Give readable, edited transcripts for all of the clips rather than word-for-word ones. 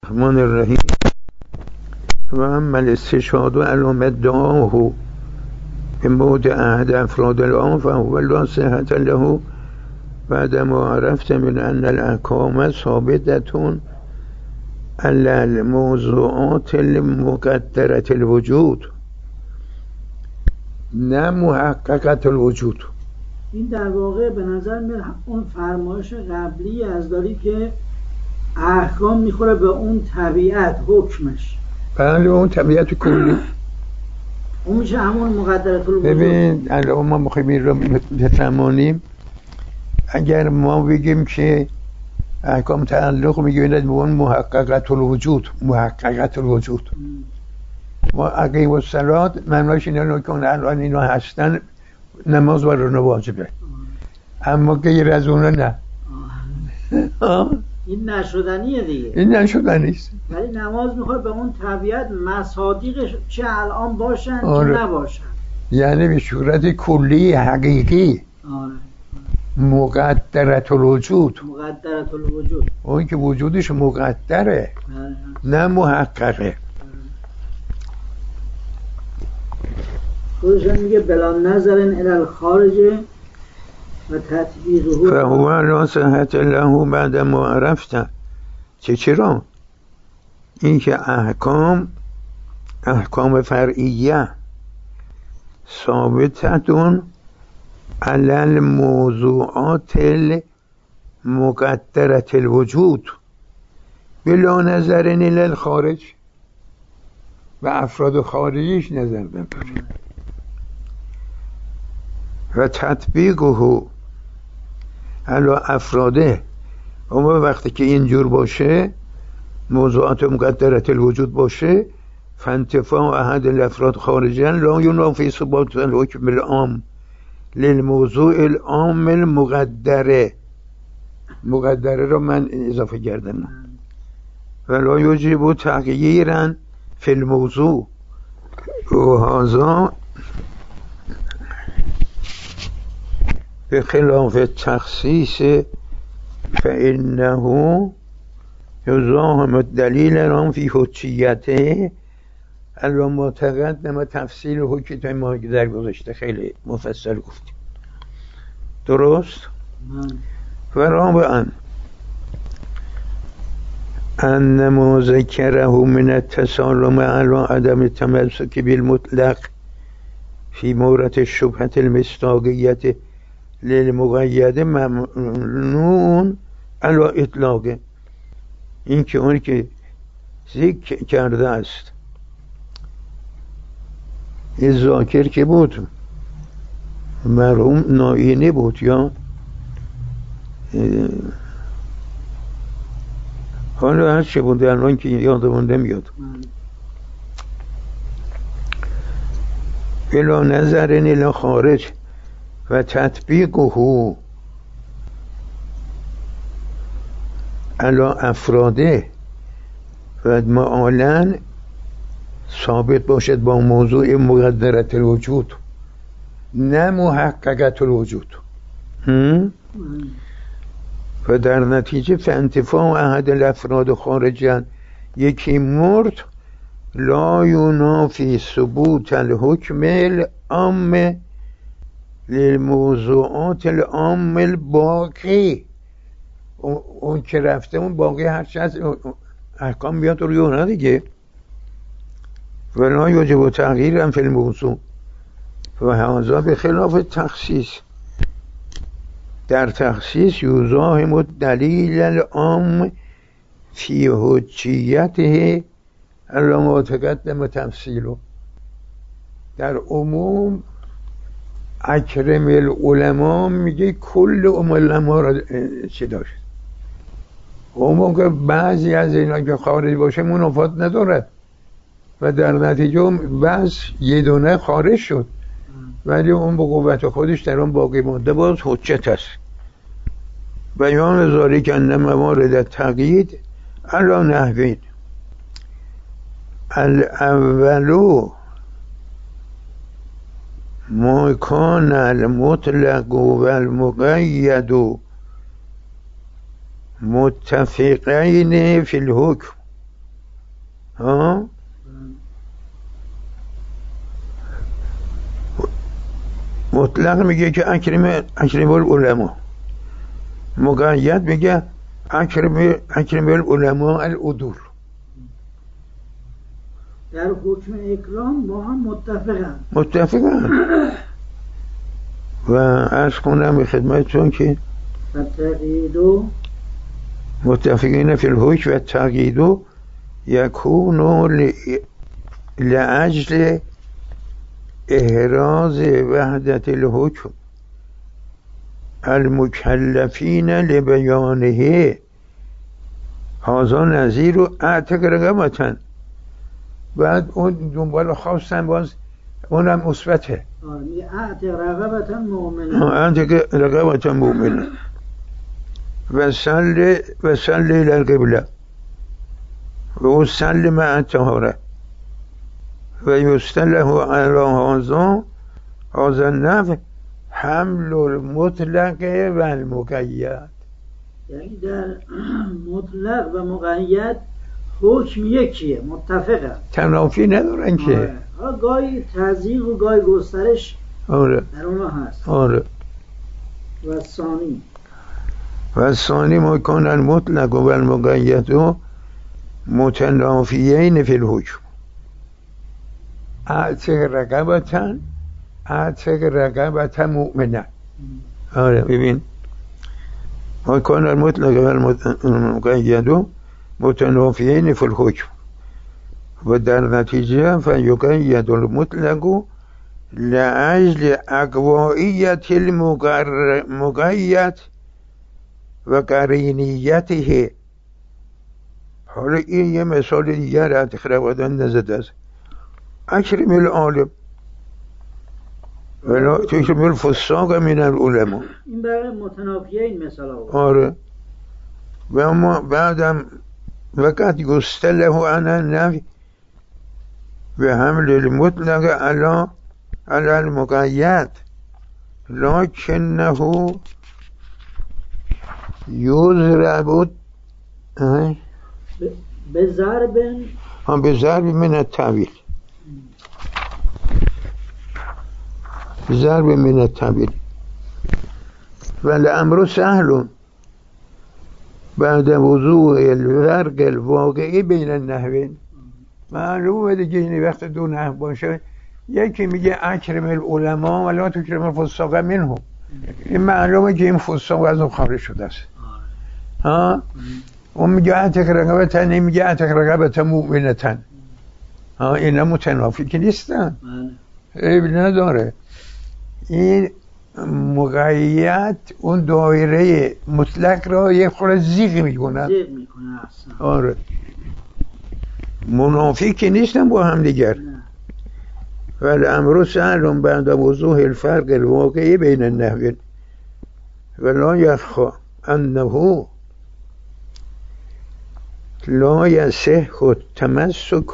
الرحمن الرحیم و اما الاستشهاد على ادعاه بموت احد افراد العام فهو لا صحة له بعد ما عرفت من ان الاحکام ثابتة على الموضوعات المقدرة الوجود نه محققة الوجود. این در واقع به نظر میاد اون فرمایش قبلی از داری که احکام میخوره به اون طبیعت حکمش. بله اون طبیعت کلی اون میشه همون مقدرت الوجود. ببین الان ما میخوایم این رو بفهمانیم. اگر ما بگیم که احکام تعلق میگیرد به اون محققت الوجود ما عقیم و صلات معناش اینه که الان اینا هستن نماز بر اون واجبه اما غیر از اون نه. این نشدنیه دیگه. این نشدنیست. ولی نماز میخواد به اون طبیعت مصادیقش چه الان باشن چه نباشن. یعنی به صورت کلی حقیقی. مقدرت الوجود. اون که وجودش مقدره نه محققه. خودشان میگه بلا نظرن الی الخارج و تطبیقه فهو لا صحة له بعد ما عرفت. چرا؟ این که احکام فرعیه ثابتتون علی الموضوعات المقدرة الوجود بلا نظرن الی الخارج و افراد خارجیش نظر نداره و تطبیقه علی افراده. اما وقتی که اینجور باشه موضوعات مقدرة الوجود باشه فانتفاع احد الافراد خارجا لا ينافي ثبات الحکم العام للموضوع العام المقدره رو من اضافه کردم ولا يجب تغییرا فی الموضوع و هذا به خلاف تخصیص فإنه یزاحم الدلیل را فی حجیته. الان ما تقدم تفصیل حکیت ما در گذاشته خیلی مفصل گفتیم درست؟ و رابعا ان ما ذکره من التسالم علی عدم التمسک بالمطلق فی مورد شبهة المصداقیة للمقید ممنون علی اطلاقه. این که اون که ذکر کرده است این ذاکر که بود مرحوم ناینی بود یا حالا هر چه بود الان که یادمون نمیاد بلا نظرن الی خارج و تطبیقه علی افراده و معالاً ثابت باشد با موضوع مقدرة الوجود نه محققة الوجود و در نتیجه فانتفاع احد الافراد خارجا یکی مرد لا ینافی ثبوت الحکم العام للموضوعات العام الباقی. اون که رفته اون باقی هرچی از احکام بیاد روی اونه دیگه. ولا یجب تغییرا فی الموضوع و هذا به خلاف تخصیص. در تخصیص یزاحم الدلیل العام فی حجیته علی ما تقدم تفصیله. در عموم اکرم العلماء میگه کل علما را چی داشت. عموم که بعضی از اینا که خارج باشه منافات ندارد و در نتیجه بس یه دونه خارج شد ولی اون با قوت خودش در اون باقی مانده باز حجت است. بیان ذالک ان موارد تقیید علی نحوین الاولو ما کان المطلق و المقید متفقین فی الحکم ها مطلق میگه که اکرم العلماء، مقید میگه اکرم العلماء العدول. در حکم اکرام با هم متفقن و عرض کنم به خدمتتون که تقییدو متفقین فی الحکم و تقییدو یکون لأجل احراز وحدت الحکم المکلفین لبیانه هذا نظیر و اعتق رقبتن. بعد اون دنبال خواستن باز اونم مثبته، اعتق رقبتن مؤمنه، اعتق رقبتن مؤمنه و صلی الى القبله و صلی مع الطهاره و یستله علی هذا النفع حمل المطلق و المقید. یعنی در مطلق و مقید حکم یکیه، متفقه، تنافی ندارن که. گاهی تضییق و گاهی گسترش آره در اونا هست. آره. و ثانی ما کان المطلق و المقید متنافیین فی الحکم اعتق رقبتن مؤمنه. آره ببین ما کان المطلق و المقید متنافیین فی الحکم و در نتیجه فیقید المطلق لأجل اقوائیت المقید و قرینیته. حالا این یه مثال دیگر اعتق رقبتن نزده است. اکرم العالم ولا تکرم الفساق من العلماء. این برای متنافیه این مثال ها. آره. و اما بعدم وقت یستله عن النفی و حمل المطلق علی المقید لکنه یضرب بضرب من التعویل، ضرب من التعبیر. والامر سهل بعد وضوع الفرق الواقعی بین النحوین. معلومه دیگه این وقت دو نحو باشه، یکی میگه اکرم العلماء ولا تکرم الفساق منهم، این معلومه که این فساق از اون خارج شده است. ها اون میگه اعتق رقبتن، این میگه اعتق رقبتن مؤمنتن. ها اینا متنافی که نیستن، عیب نداره. این مقید اون دایره مطلق را یه خورده زیغ میکنه. آره منافی که نیستن با هم دیگر. ولی امروز سهل بعد وضوح الفرق الواقعی بین النحوین ولا یخفی انه لا یصح التمسک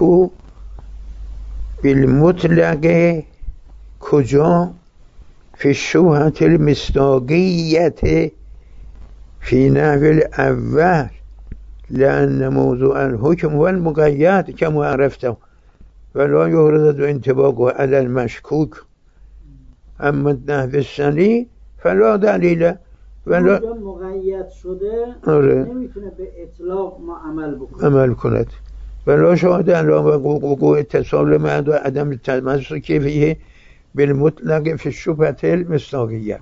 بالمطلق کجا فی الشبهة المصداقیة فی نحو الاول لأن موضوع الحكم والمقید كما عرفته ولا يهرد انطباقه على المشكوك اما النحو الثاني فلا دلیل ولا مقید شده نمیتونه به اطلاق ما عمل کند ولا شاهد على وقوع اتصال مع عدم التمسك فيه بالمطلق في الشبهة المصداقية.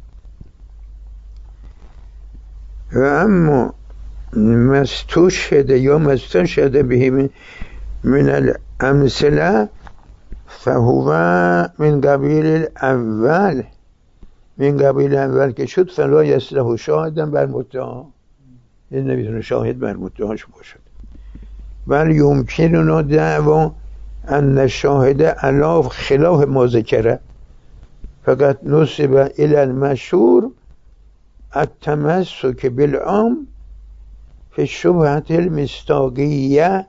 و اما مستشهد یا مستشهد به من الامثله فهو من قبیل الاول، من قبیل اول که شد فلا یصلح شاهدا بر مدعا، این نمیتونه شاهد بر مدعاش باشد. بل یمکننا دعوا ان الشاهد علی خلاف ما ذکره فقط نسب الى المشهور التمسك بالعام في الشبهة المصداقية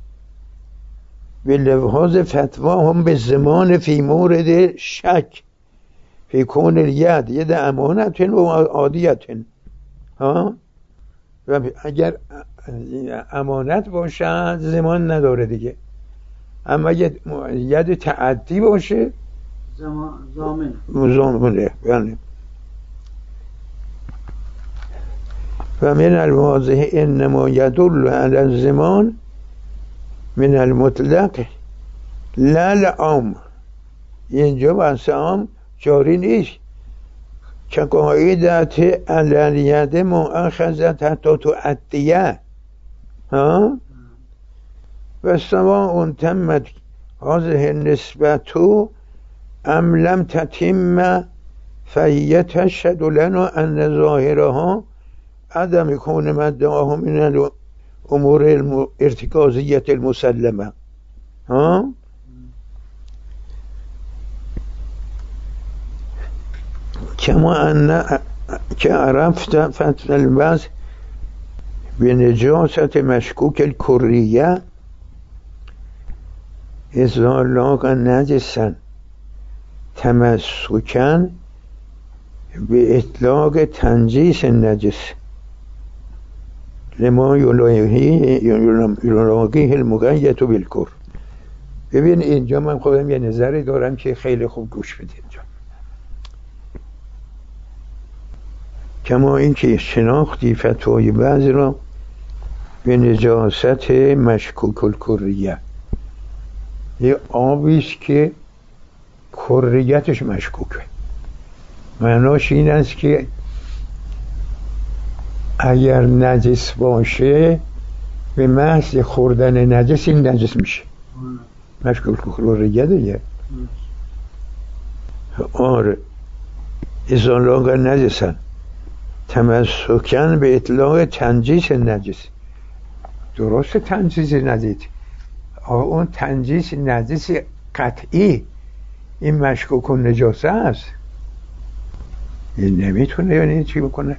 بلحاظ فتواهم بالزمان في مورد شك في كون اليد يد امانة و عادیت. ها و اگر امانت باشه زمان نداره دیگه، اما ید تعدی باشه زامنه. بله. و من الواضح انما یدل علی الزمان من المطلق لا العام. اینجا بحث عام جاری نیست که قاعدت علالید مؤخذت حتی تعدیه ها و سواء تمت هذه النسبت ام لم تتم فهي تشهد لنا ان ظاهرها عدم كون مدعاه من الامور الارتكازية المسلمة ها كما ان عرفت فتح البحث بنجاسة مشكوك الكرية إذا لاقى نجسا تمسكا بإطلاق تنجيس النجس لما یلاقیه المقید بالکفر. ببین اینجا من خودم یه نظری دارم که خیلی خوب گوش بدید اینجا. کما اینکه شناختی فتوای بعض را به نجاست مشکوک الکریه، یه آبیست که کریتش مشکوکه، معناش این است که اگر نجس باشه به محض خوردن نجس این نجس میشه، مشکوک کریه دیگه. آره اذا لاقى نجسا تمسکن به اطلاق تنجیس نجس. درست تنجیس نجس، اون تنجیس نجس قطعی این مشکوک و نجاسه است، این نمیتونه یعنی چی بکنه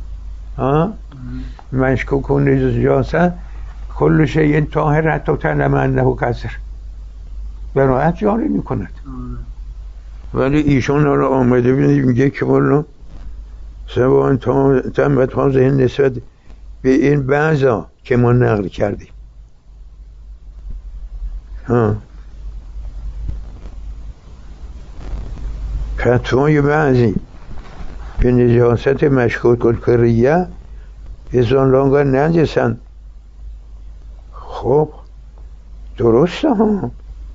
مشکوک و نجاسه کل شیء طاهر حتی تعلم انه کثر براحت جاری میکند. ولی ایشون رو آمده میگه که والا سواء تمت هذه نسبت به این بعضا که ما نقل کردیم فتوای بعضی به نجاست مشکوک الکریه اذا لاقى نجسا. خب درسته ها،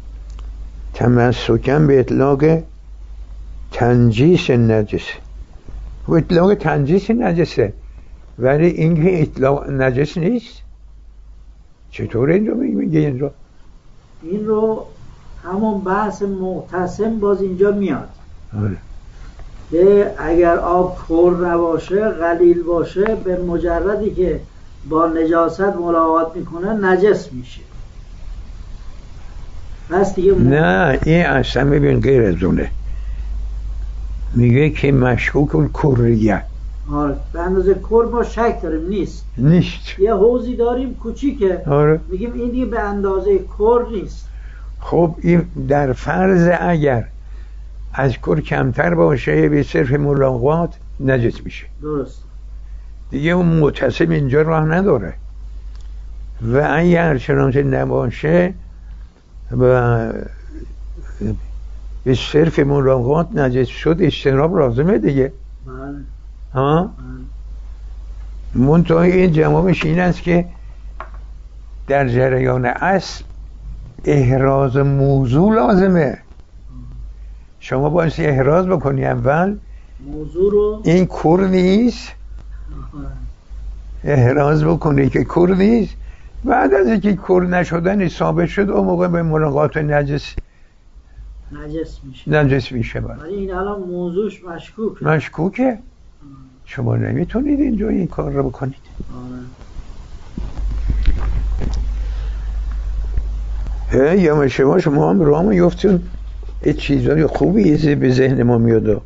تمسکن به اطلاق تنجیس نجس و اطلاق تنجیس نجسه، ولی این که اطلاق نجس نیست. چطور اینجا میگه؟ اینجا این رو همون بحث معتصم باز اینجا میاد که اگر آب پر نباشه غلیل باشه به مجردی که با نجاست ملاقات میکنه نجس میشه. پس دیگه نه این اصلا ببین غیر از اونه، میگه که مشکوک الکریه. آره به اندازه کر ما شک داریم نیست. یه حوضی داریم کوچیکه، میگیم این دیگه به اندازه کر نیست. خب این در فرض اگر از کر کمتر باشه به صرف ملاقات نجس میشه. درست. دیگه اون متصم اینجا راه نداره و اگر چنانچه نباشه و به صرف ملاقات نجس شد اجتناب لازمه دیگه. بله. منتها این جوابش این است که در جریان اصل احراز موضوع لازمه. شما باید احراز بکنی اول موضوع رو، این کر نیست، احراز بکنی که کر نیست، بعد از اینکه کر نشدن ثابت شد اون موقع به ملاقات نجس میشه. ولی این الان موضوعش مشکوکه. شما نمیتونید اینجا این کار رو بکنید. یا شما هم راه میفتون یه چیزای خوبی به ذهن ما میاد.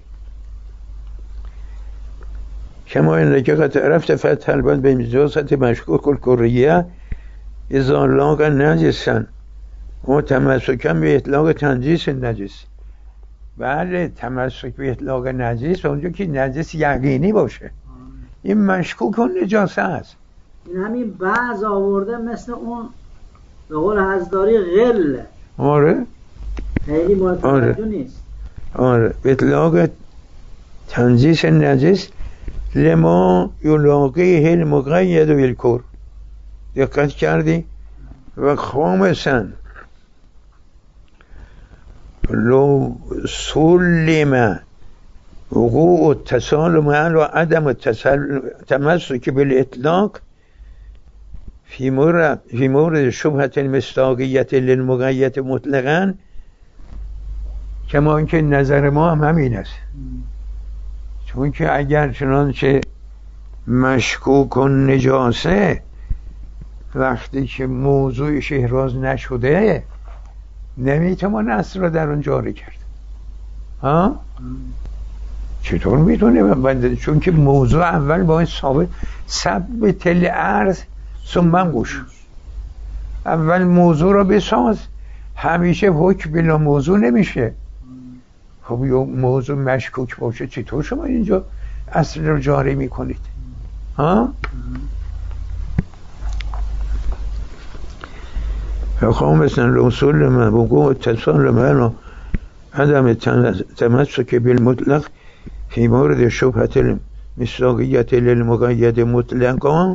کما این که قد عرفت فتح الباب به نجاست مشکوک الکریه اذا لاقى نجسا و تمسکن به اطلاق تنجیس نجس. بله تمسک به اطلاق نجس اونجا که نجس یقینی باشه، این مشکوک و نجاسه است. این همین بعض آورده مثل اون به قول هزداری غله. آره خیلی متوجه نیست. آره اطلاق تنزیس نجس لما یلاقیه المقید بالکر. دقت کردی؟ و خامسا لو سلم وقوع التسالم و عدم التمسك بالاطلاق في مورد شبهة المصداقية للمقید مطلقا، کما اینکه نظر ما هم همین است. چون که اگر چنانچه مشکوک و نجاسه وقتی که موضوعش احراز نشده نمیتونه اصل رو در اون جاری کرد. ها؟ چطور میتونه بنده؟ چون که موضوع اول باید ثبت الارض ثم گوش. اول موضوع رو بساز. همیشه حکم بلا موضوع نمیشه. خب یا موضوع مشکوک باشه چطور شما اینجا اصل رو جاری میکنید؟ ها؟ خامسا الوصول لما وقوع اتصال معنا عدم التمسك بالمطلق في مورد شبهة المصداقية للمقيد مطلقا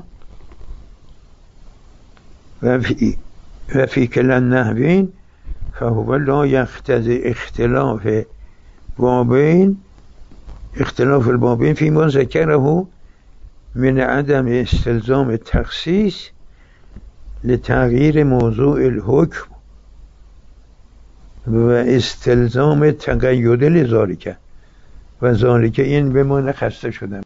وفي كلا النحوين فهو لا يقتضي اختلاف البابين فيما ذكره من عدم استلزام التخصيص لتغییر موضوع الحکم و استلزام تقید لذالک و ذالک این به معنی خسته شدن.